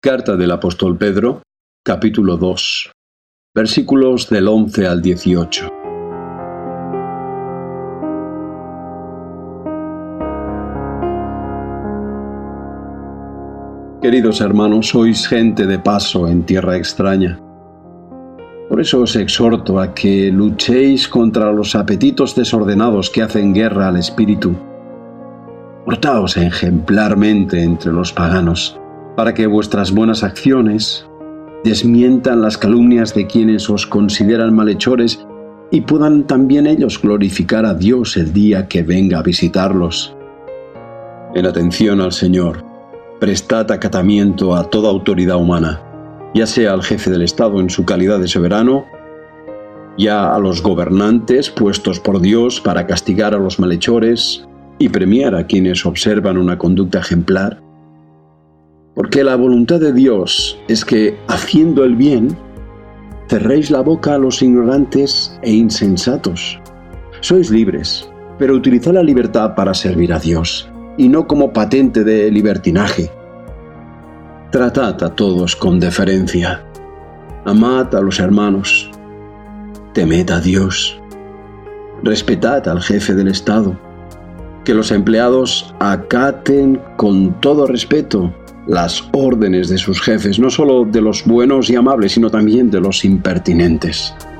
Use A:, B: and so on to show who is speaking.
A: Carta del apóstol Pedro, capítulo 2, versículos del 11 al 18. Queridos hermanos, sois gente de paso en tierra extraña. Por eso os exhorto a que luchéis contra los apetitos desordenados que hacen guerra al espíritu. Portaos ejemplarmente entre los paganos, para que vuestras buenas acciones desmientan las calumnias de quienes os consideran malhechores y puedan también ellos glorificar a Dios el día que venga a visitarlos. En atención al Señor, prestad acatamiento a toda autoridad humana, ya sea al jefe del Estado en su calidad de soberano, ya a los gobernantes puestos por Dios para castigar a los malhechores y premiar a quienes observan una conducta ejemplar. Porque la voluntad de Dios es que, haciendo el bien, cerréis la boca a los ignorantes e insensatos. Sois libres, pero utilizad la libertad para servir a Dios, y no como patente de libertinaje. Tratad a todos con deferencia. Amad a los hermanos. Temed a Dios. Respetad al jefe del Estado. Que los empleados acaten con todo respeto las órdenes de sus jefes, no solo de los buenos y amables, sino también de los impertinentes.